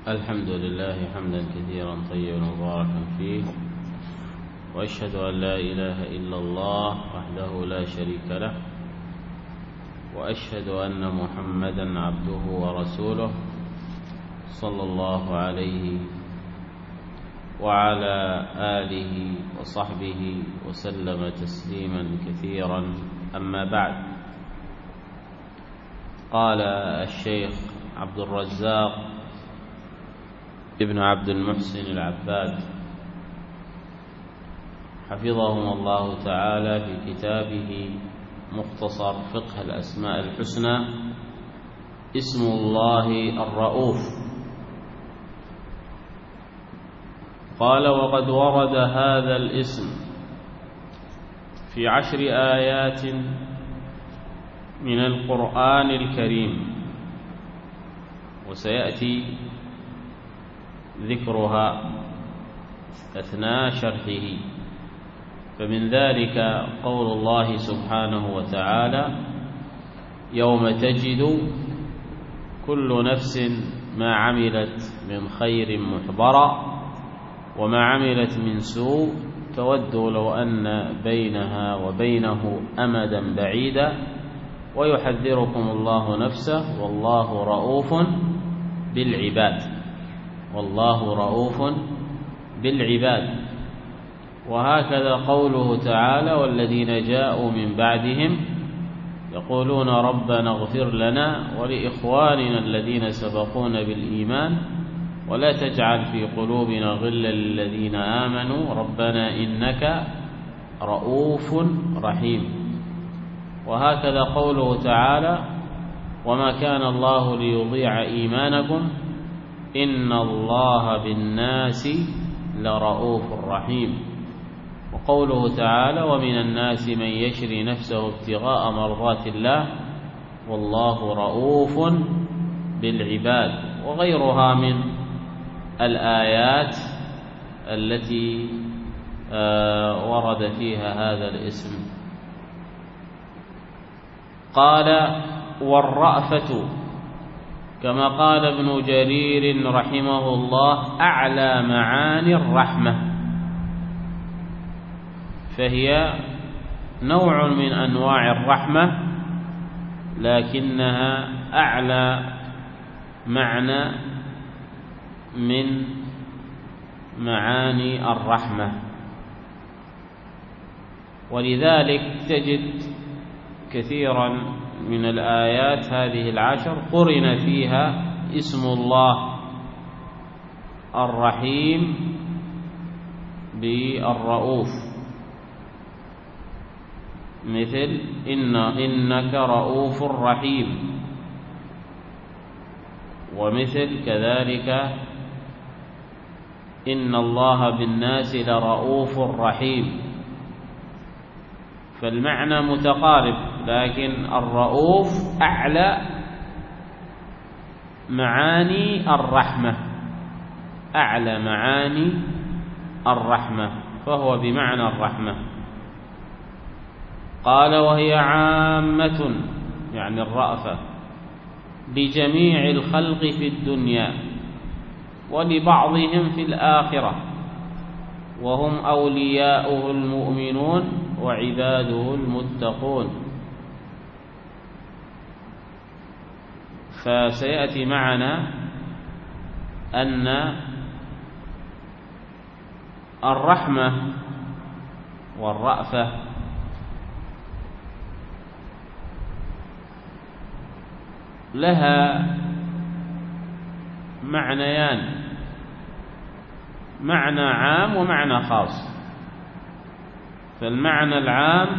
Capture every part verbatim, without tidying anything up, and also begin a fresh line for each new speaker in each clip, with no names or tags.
الحمد لله حمدا كثيرا طيبا مباركا فيه، وأشهد أن لا إله إلا الله وحده لا شريك له، وأشهد أن محمدا عبده ورسوله صلى الله عليه وعلى آله وصحبه وسلم تسليما كثيرا. أما بعد، قال الشيخ عبد الرزاق ابن عبد المحسن العباد حفظهم الله تعالى في كتابه مختصر فقه الأسماء الحسنى: اسم الله الرؤوف. قال: وقد ورد هذا الاسم في عشر آيات من القرآن الكريم، وسيأتي ذكرها أثناء شرحه. فمن ذلك قول الله سبحانه وتعالى: يوم تجد كل نفس ما عملت من خير محضرا وما عملت من سوء تود لو أن بينها وبينه أمدا بعيدا ويحذركم الله نفسه والله رؤوف بالعباد. والله رؤوف بالعباد. وهكذا قوله تعالى: والذين جاءوا من بعدهم يقولون ربنا اغفر لنا ولإخواننا الذين سبقونا بالإيمان ولا تجعل في قلوبنا غلا للذين آمنوا ربنا إنك رؤوف رحيم. وهكذا قوله تعالى: وما كان الله ليضيع إيمانكم إن الله بالناس لرؤوف رحيم. وقوله تعالى: ومن الناس من يشري نفسه ابتغاء مرضات الله والله رؤوف بالعباد. وغيرها من الآيات التي ورد فيها هذا الاسم. قال: والرأفة كما قال ابن جرير رحمه الله أعلى معاني الرحمة، فهي نوع من أنواع الرحمة لكنها أعلى معنى من معاني الرحمة. ولذلك تجد كثيرا من الآيات هذه العشر قرن فيها اسم الله الرحيم بالرؤوف، مثل إن إنك رؤوف رحيم، ومثل كذلك إن الله بالناس لرؤوف رحيم. فالمعنى متقارب، لكن الرؤوف أعلى معاني الرحمة، أعلى معاني الرحمة، فهو بمعنى الرحمة. قال: وهي عامة يعني الرأفة بجميع الخلق في الدنيا ولبعضهم في الآخرة، وهم أولياؤه المؤمنون وعباده المتقون. فسيأتي معنا أن الرحمة والرأفة لها معنيان: معنى عام ومعنى خاص. فالمعنى العام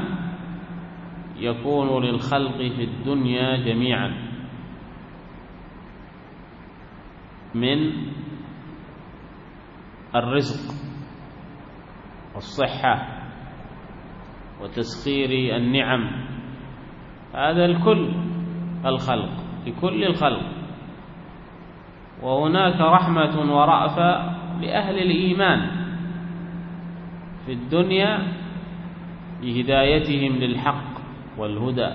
يكون للخلق في الدنيا جميعا من الرزق والصحة وتسخير النعم، هذا الكل الخلق لكل الخلق. وهناك رحمة ورأفة لأهل الإيمان في الدنيا بهدايتهم للحق والهدى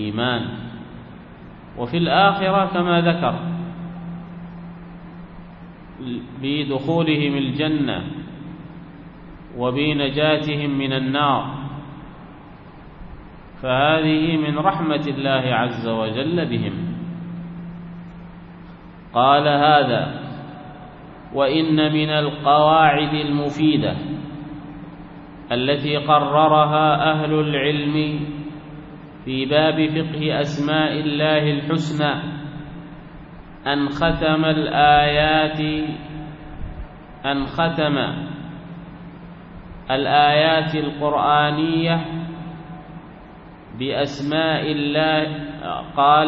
والإيمان، وفي الآخرة كما ذكر. بدخولهم الجنة وبنجاتهم من النار، فهذه من رحمة الله عز وجل بهم. قال هذا وإن من القواعد المفيدة التي قررها أهل العلم في باب فقه أسماء الله الحسنى أن ختم الآيات أن ختم الآيات القرآنية بأسماء الله. قال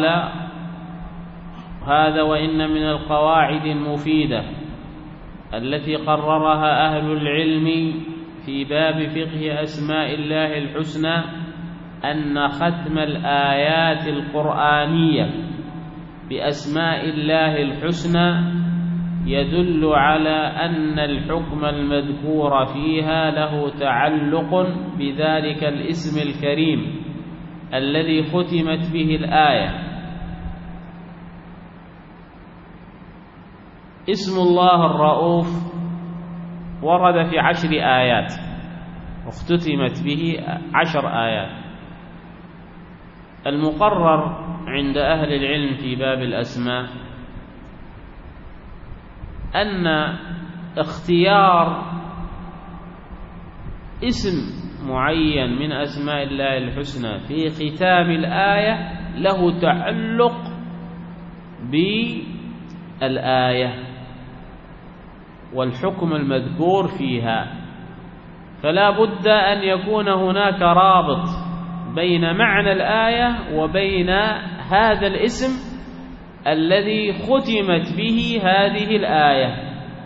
هذا وإن من القواعد المفيدة التي قررها أهل العلم في باب فقه أسماء الله الحسنى أن ختم الآيات القرآنية بأسماء الله الحسنى يدل على أن الحكم المذكور فيها له تعلق بذلك الاسم الكريم الذي ختمت به الآية. اسم الله الرؤوف ورد في عشر آيات واختتمت به عشر آيات. المقرر عند أهل العلم في باب الأسماء أن اختيار اسم معين من أسماء الله الحسنى في ختام الآية له تعلق بالآية والحكم المذكور فيها، فلا بد أن يكون هناك رابط بين معنى الآية وبين هذا الاسم الذي ختمت به هذه الآية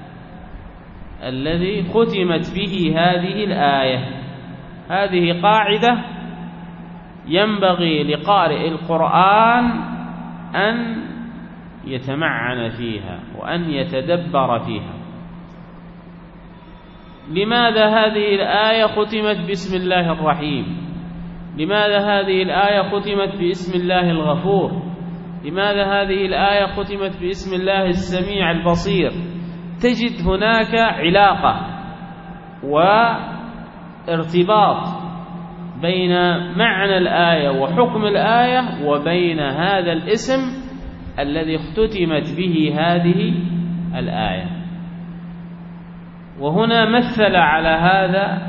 الذي ختمت به هذه الآية. هذه قاعدة ينبغي لقارئ القرآن أن يتمعن فيها وأن يتدبر فيها. لماذا هذه الآية ختمت باسم الله الرحيم؟ لماذا هذه الآية ختمت باسم الله الغفور؟ لماذا هذه الآية ختمت باسم الله السميع البصير؟ تجد هناك علاقة وارتباط بين معنى الآية وحكم الآية وبين هذا الاسم الذي اختتمت به هذه الآية. وهنا مثل على هذا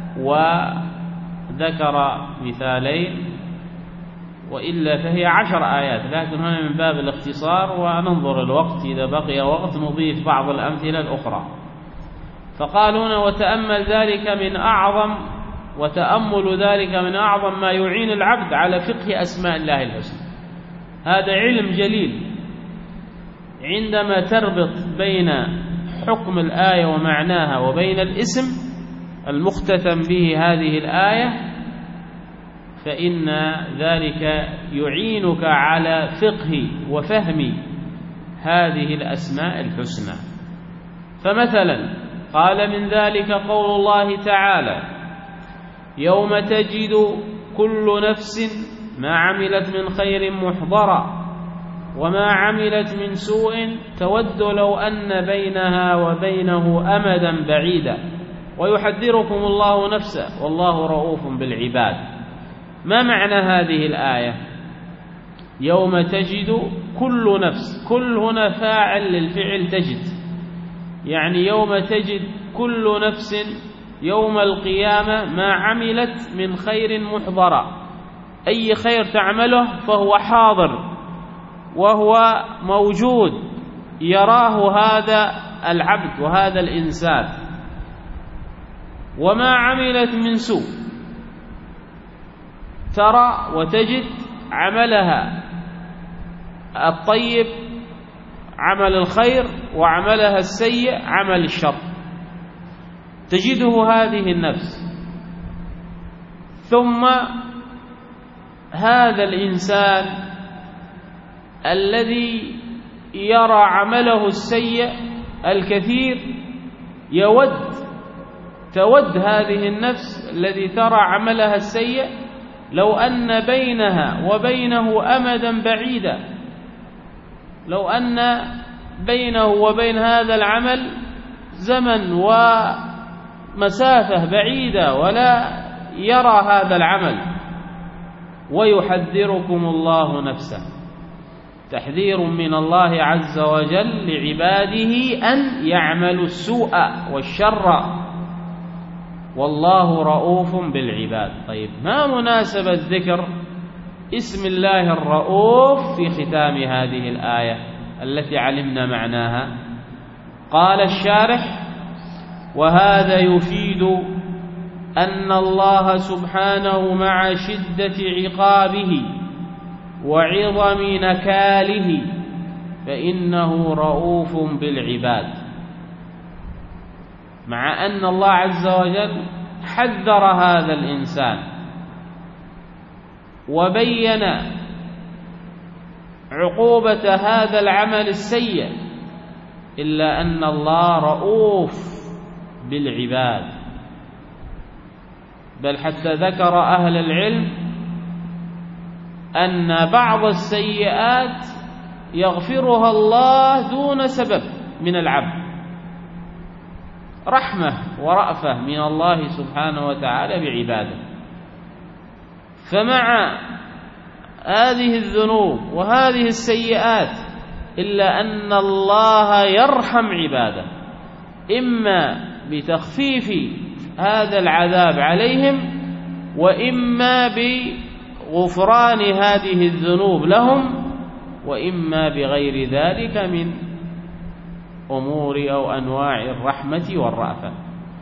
وذكر مثالين، وإلا فهي عشر آيات، لكن هنا من باب الاختصار وننظر الوقت، إذا بقي وقت نضيف بعض الأمثلة الأخرى. فقال هنا وتأمل ذلك من أعظم وتأمل ذلك من أعظم ما يعين العبد على فقه أسماء الله الحسنى. هذا علم جليل عندما تربط بين حكم الآية ومعناها وبين الاسم المختتم به هذه الآية، فإن ذلك يعينك على فقه وفهم هذه الأسماء الحسنى. فمثلا قال من ذلك قول الله تعالى يوم تجد كل نفس ما عملت من خير محضرا وما عملت من سوء تود لو أن بينها وبينه أمدا بعيدا ويحذركم الله نفسه والله رؤوف بالعباد. ما معنى هذه الآية؟ يوم تجد كل نفس، كل هنا فاعل للفعل تجد، يعني يوم تجد كل نفس يوم القيامة ما عملت من خير محضرا، أي خير تعمله فهو حاضر وهو موجود يراه هذا العبد وهذا الإنسان. وما عملت من سوء، ترى وتجد عملها الطيب عمل الخير وعملها السيء عمل الشر، تجده هذه النفس. ثم هذا الإنسان الذي يرى عمله السيء الكثير يود تود هذه النفس الذي ترى عملها السيء لو أن بينها وبينه أمدا بعيدا، لو أن بينه وبين هذا العمل زمن ومسافة بعيدة ولا يرى هذا العمل. ويحذركم الله نفسه، تحذير من الله عز وجل لعباده أن يعملوا السوء والشر، والله رؤوف بالعباد. طيب، ما مناسبة ذكر اسم الله الرؤوف في ختام هذه الآية التي علمنا معناها؟ قال الشارح: وهذا يفيد أن الله سبحانه مع شدة عقابه وعظم نكاله فإنه رؤوف بالعباد، مع أن الله عز وجل حذر هذا الإنسان وبين عقوبة هذا العمل السيء، إلا أن الله رؤوف بالعباد. بل حتى ذكر أهل العلم أن بعض السيئات يغفرها الله دون سبب من العبد، رحمة ورأفة من الله سبحانه وتعالى بعباده. فمع هذه الذنوب وهذه السيئات إلا أن الله يرحم عباده، إما بتخفيف هذا العذاب عليهم، وإما بغفران هذه الذنوب لهم، وإما بغير ذلك من أمور أو أنواع الرحمة والرأفة.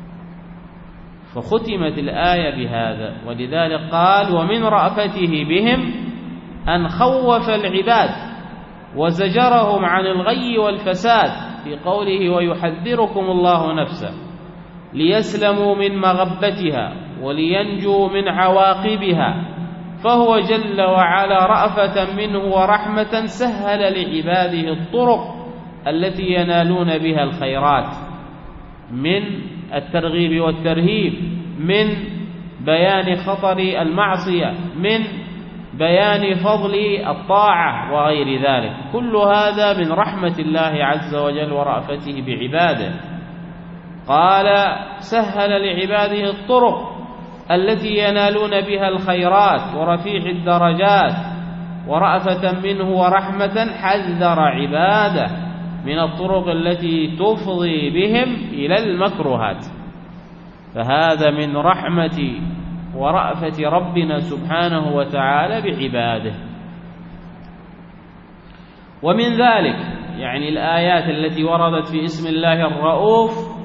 فختمت الآية بهذا، ولذلك قال: ومن رأفته بهم أن خوف العباد وزجرهم عن الغي والفساد، في قوله: ويحذركم الله نفسه، ليسلموا من مغبتها ولينجوا من عواقبها. فهو جل وعلا رأفة منه ورحمة سهل لعباده الطرق التي ينالون بها الخيرات، من الترغيب والترهيب، من بيان خطر المعصية، من بيان فضل الطاعة وغير ذلك. كل هذا من رحمة الله عز وجل ورأفته بعباده. قال: سهل لعباده الطرق التي ينالون بها الخيرات ورفيع الدرجات، ورأفة منه ورحمة حذر عباده من الطرق التي تفضي بهم إلى المكروهات. فهذا من رحمة ورأفة ربنا سبحانه وتعالى بعباده. ومن ذلك يعني الآيات التي وردت في اسم الله الرؤوف،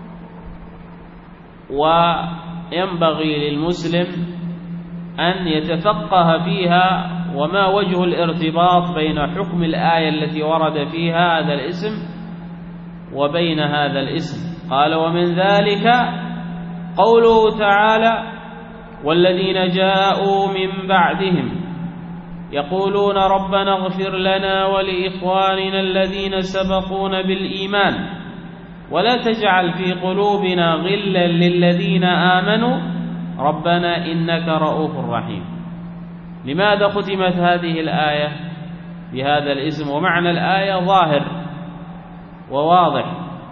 وينبغي للمسلم أن يتفقه فيها وما وجه الارتباط بين حكم الآية التي ورد فيها هذا الاسم وبين هذا الاسم. قال: ومن ذلك قوله تعالى: والذين جاءوا من بعدهم يقولون ربنا اغفر لنا ولإخواننا الذين سبقونا بالإيمان ولا تجعل في قلوبنا غلا للذين آمنوا ربنا إنك رؤوف رحيم. لماذا ختمت هذه الآية بهذا الاسم؟ ومعنى الآية ظاهر وواضح،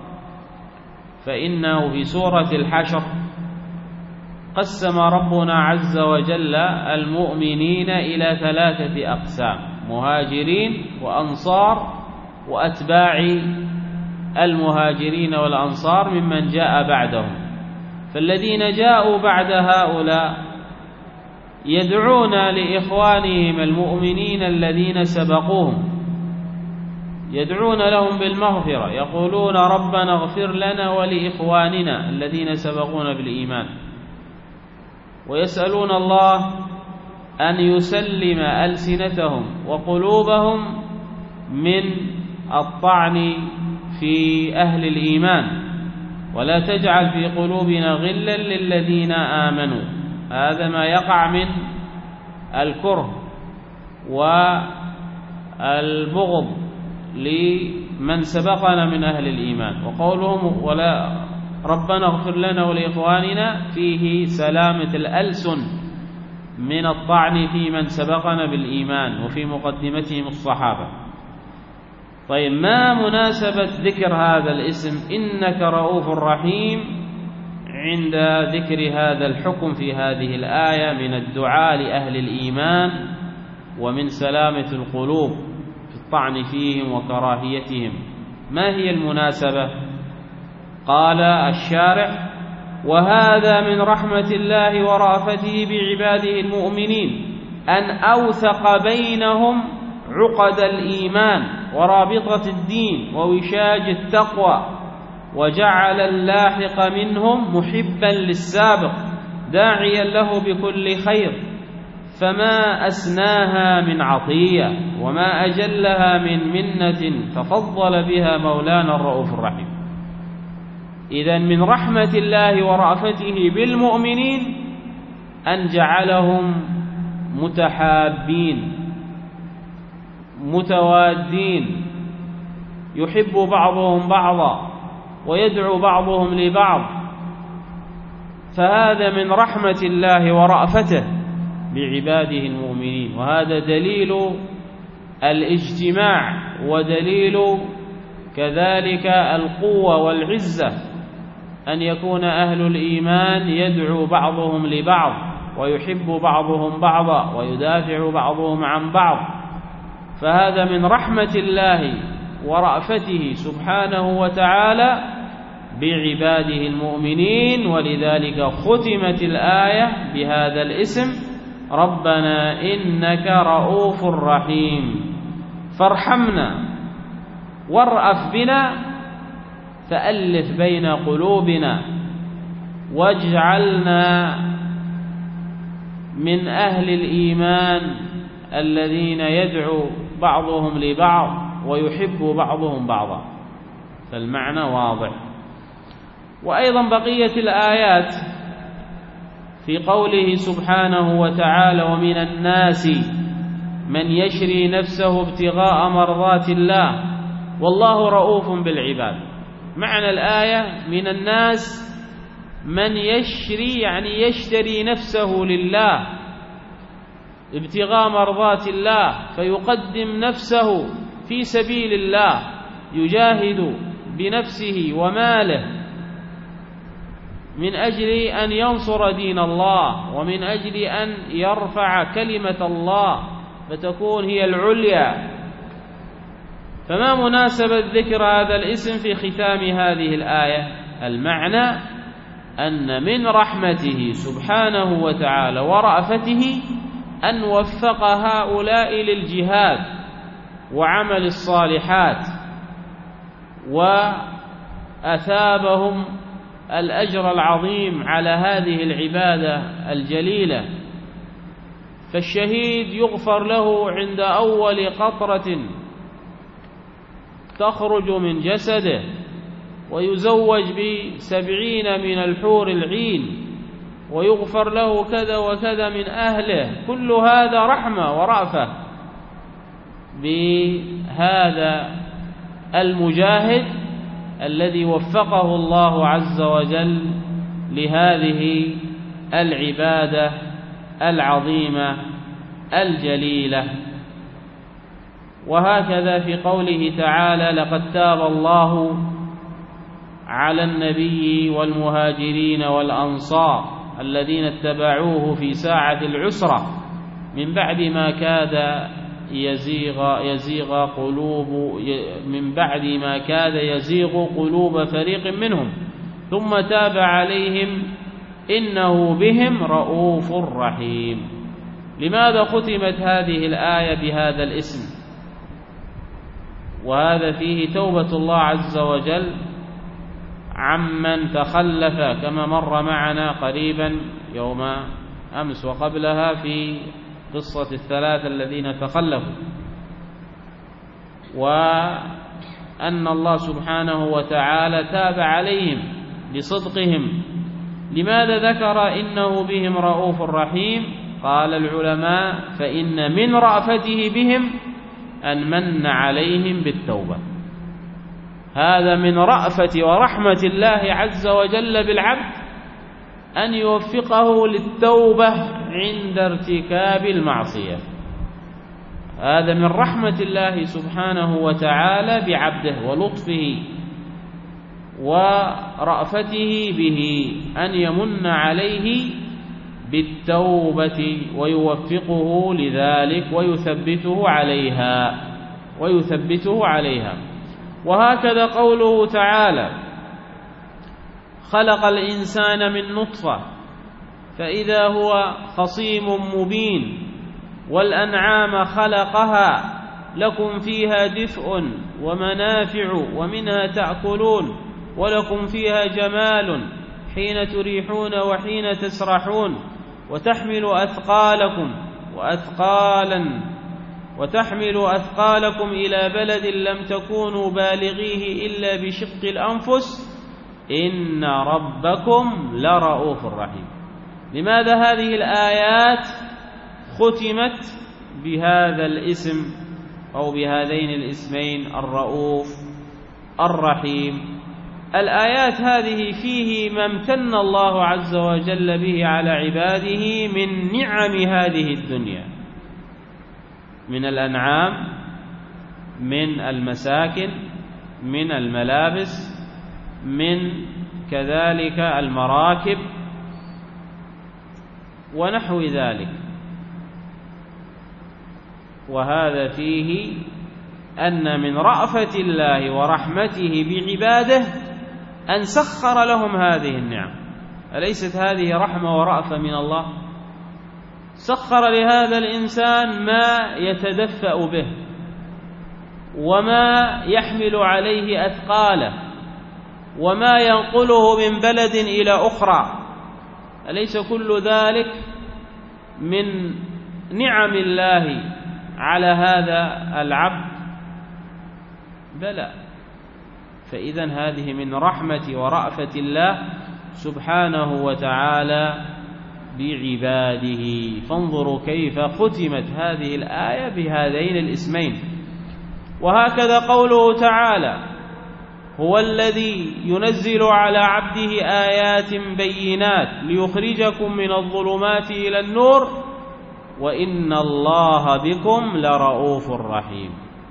فإنه في سورة الحشر قسم ربنا عز وجل المؤمنين إلى ثلاثة أقسام: مهاجرين وأنصار وأتباع المهاجرين والأنصار ممن جاء بعدهم. فالذين جاءوا بعد هؤلاء يدعون لإخوانهم المؤمنين الذين سبقوهم، يدعون لهم بالمغفرة، يقولون ربنا اغفر لنا ولإخواننا الذين سبقونا بالإيمان، ويسألون الله أن يسلم ألسنتهم وقلوبهم من الطعن في أهل الإيمان، ولا تجعل في قلوبنا غلا للذين آمنوا. هذا ما يقع من الكره والبغض لمن سبقنا من أهل الإيمان. وقولهم ولا ربنا اغفر لنا ولإخواننا فيه سلامة الألسن من الطعن في من سبقنا بالإيمان وفي مقدمتهم الصحابة. طيب ما مناسبة ذكر هذا الاسم إنك رؤوف رحيم عند ذكر هذا الحكم في هذه الآية من الدعاء لأهل الإيمان ومن سلامة القلوب في الطعن فيهم وكراهيتهم؟ ما هي المناسبة؟ قال الشارح: وهذا من رحمة الله ورأفته بعباده المؤمنين أن أوثق بينهم عقد الإيمان ورابطة الدين ووشاج التقوى، وجعل اللاحق منهم محبا للسابق داعيا له بكل خير، فما أسناها من عطية وما أجلها من منة تفضل بها مولانا الرؤوف الرحيم. إذن من رحمة الله ورأفته بالمؤمنين أن جعلهم متحابين متوادين، يحب بعضهم بعضا ويدعو بعضهم لبعض، فهذا من رحمة الله ورأفته بعباده المؤمنين. وهذا دليل الاجتماع ودليل كذلك القوة والعزة، أن يكون أهل الإيمان يدعو بعضهم لبعض ويحب بعضهم بعضا ويدافع بعضهم عن بعض، فهذا من رحمة الله ورأفته سبحانه وتعالى بعباده المؤمنين. ولذلك ختمت الآية بهذا الاسم: ربنا إنك رؤوف رحيم، فارحمنا وارأف بنا، فألف بين قلوبنا، واجعلنا من أهل الإيمان الذين يدعو بعضهم لبعض ويحب بعضهم بعضا. فالمعنى واضح. وأيضا بقية الآيات في قوله سبحانه وتعالى: ومن الناس من يشري نفسه ابتغاء مرضات الله والله رؤوف بالعباد. معنى الآية: من الناس من يشري، يعني يشتري نفسه لله ابتغاء مرضات الله، فيقدم نفسه في سبيل الله، يجاهد بنفسه وماله من أجل أن ينصر دين الله ومن أجل أن يرفع كلمة الله فتكون هي العليا. فما مناسبة ذكر هذا الاسم في ختام هذه الآية؟ المعنى أن من رحمته سبحانه وتعالى ورأفته أن وفق هؤلاء للجهاد وعمل الصالحات، وأثابهم الأجر العظيم على هذه العبادة الجليلة. فالشهيد يغفر له عند أول قطرة تخرج من جسده، ويزوج بسبعين من الحور العين، ويغفر له كذا وكذا من أهله. كل هذا رحمة ورأفة بهذا المجاهد الذي وفقه الله عز وجل لهذه العبادة العظيمة الجليلة. وهكذا في قوله تعالى: لقد تاب الله على النبي والمهاجرين والأنصار الذين اتبعوه في ساعة العسرة من بعد ما كاد يزيغ يزيغ قلوب من بعد ما كاد يزيغ قلوب فريق منهم ثم تاب عليهم إنه بهم رؤوف رحيم. لماذا ختمت هذه الآية بهذا الاسم؟ وهذا فيه توبة الله عز وجل عمن تخلف، كما مر معنا قريبا يوم أمس وقبلها في قصة الثلاثة الذين تخلفوا، وأن الله سبحانه وتعالى تاب عليهم بصدقهم. لماذا ذكر إنه بهم رؤوف رحيم؟ قال العلماء: فإن من رأفته بهم أن من عليهم بالتوبة. هذا من رأفة ورحمة الله عز وجل بالعبد أن يوفقه للتوبة عند ارتكاب المعصية. هذا من رحمة الله سبحانه وتعالى بعبده ولطفه ورأفته به أن يمن عليه بالتوبة ويوفقه لذلك ويثبته عليها ويثبته عليها. وهكذا قوله تعالى: خلق الإنسان من نطفة فإذا هو خصيم مبين والأنعام خلقها لكم فيها دفء ومنافع ومنها تأكلون ولكم فيها جمال حين تريحون وحين تسرحون وتحمل أثقالكم وأثقالا وتحمل أثقالكم إلى بلد لم تكونوا بالغيه إلا بشق الأنفس إن ربكم لرؤوف رحيم. لماذا هذه الآيات ختمت بهذا الاسم أو بهذين الاسمين الرؤوف الرحيم؟ الآيات هذه فيه ما امتن الله عز وجل به على عباده من نعم هذه الدنيا، من الأنعام، من المساكن، من الملابس، من كذلك المراكب ونحو ذلك. وهذا فيه أن من رأفة الله ورحمته بعباده أن سخر لهم هذه النعم. أليست هذه رحمة ورأفة من الله؟ سخر لهذا الإنسان ما يتدفأ به وما يحمل عليه أثقاله وما ينقله من بلد إلى أخرى. أليس كل ذلك من نعم الله على هذا العبد؟ بلى. فإذن هذه من رحمة ورأفة الله سبحانه وتعالى بعباده. فانظروا كيف ختمت هذه الآية بهذين الاسمين. وهكذا قوله تعالى: هو الذي ينزل على عبده آيات بينات ليخرجكم من الظلمات إلى النور وإن الله بكم لرؤوف رحيم.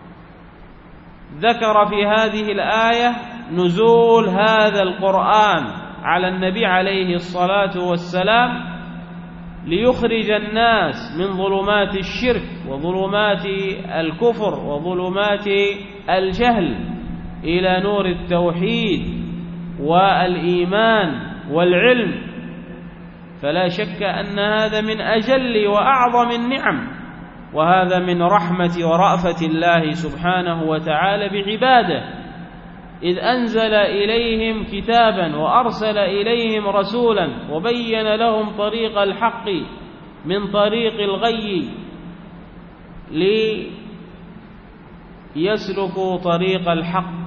ذكر في هذه الآية نزول هذا القرآن على النبي عليه الصلاة والسلام ليخرج الناس من ظلمات الشرك وظلمات الكفر وظلمات الجهل إلى نور التوحيد والإيمان والعلم. فلا شك أن هذا من أجل وأعظم النعم، وهذا من رحمة ورأفة الله سبحانه وتعالى بعباده، إذ أنزل إليهم كتابا وأرسل إليهم رسولا وبين لهم طريق الحق من طريق الغي ليسلكوا طريق الحق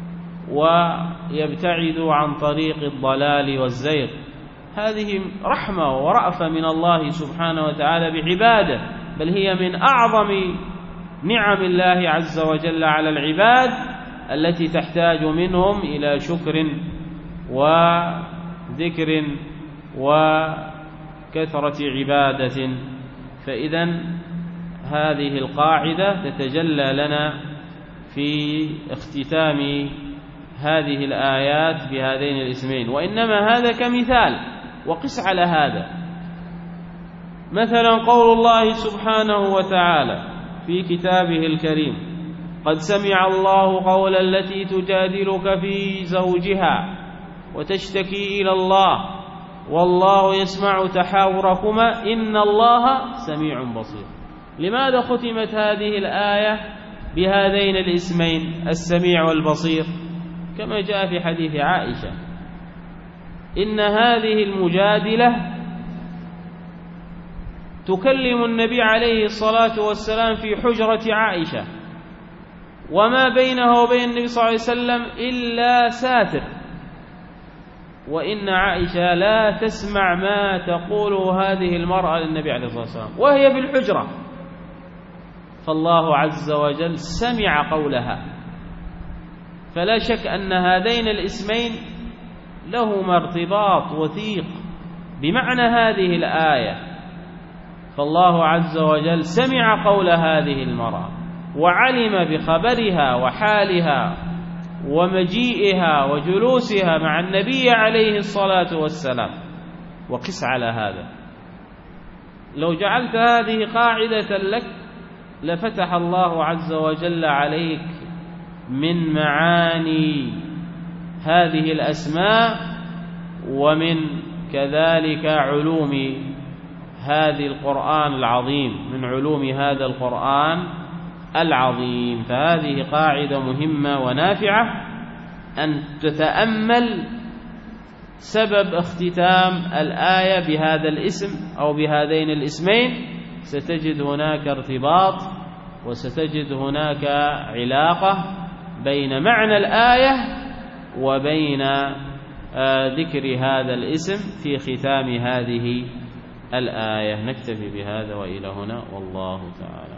ويبتعدوا عن طريق الضلال والزيغ. هذه رحمة ورأفة من الله سبحانه وتعالى بعباده، بل هي من أعظم نعم الله عز وجل على العباد التي تحتاج منهم إلى شكر وذكر وكثرة عبادة. فإذن هذه القاعدة تتجلى لنا في اختتام هذه الآيات بهذين الاسمين. وإنما هذا كمثال، وقس على هذا مثلا قول الله سبحانه وتعالى في كتابه الكريم: قد سمع الله قول التي تجادلك في زوجها وتشتكي إلى الله والله يسمع تحاوركما إن الله سميع بصير. لماذا ختمت هذه الآية بهذين الاسمين السميع والبصير؟ كما جاء في حديث عائشة: إن هذه المجادلة تكلم النبي عليه الصلاة والسلام في حجرة عائشة، وما بينه وبين النبي صلى الله عليه وسلم إلا ساتر، وإن عائشة لا تسمع ما تقوله هذه المرأة للنبي عليه الصلاة والسلام وهي في الحجرة. فالله عز وجل سمع قولها. فلا شك أن هذين الاسمين لهما ارتباط وثيق بمعنى هذه الآية. فالله عز وجل سمع قول هذه المرأة وعلم بخبرها وحالها ومجيئها وجلوسها مع النبي عليه الصلاة والسلام. وقس على هذا، لو جعلت هذه قاعدة لك لفتح الله عز وجل عليك من معاني هذه الأسماء ومن كذلك علوم هذه القرآن العظيم، من علوم هذا القرآن العظيم. فهذه قاعدة مهمة ونافعة، أن تتأمل سبب اختتام الآية بهذا الاسم أو بهذين الاسمين، ستجد هناك ارتباط وستجد هناك علاقة بين معنى الآية وبين ذكر هذا الاسم في ختام هذه الآية. نكتفي بهذا وإلى هنا، والله تعالى.